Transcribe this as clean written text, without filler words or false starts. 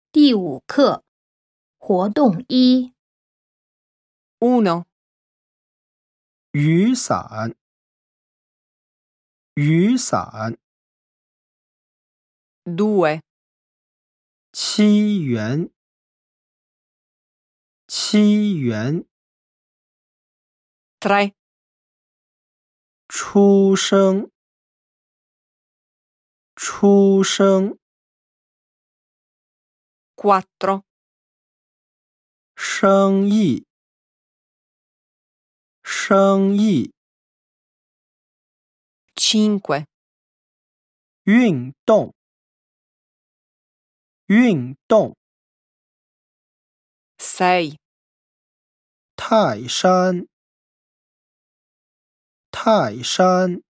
第5课活动1 1. 雨伞，雨伞 2. ，7元，7元， 3. 出生，出生， 4. 生意，生意， 5. 运动，运动， 6. 泰山，泰山。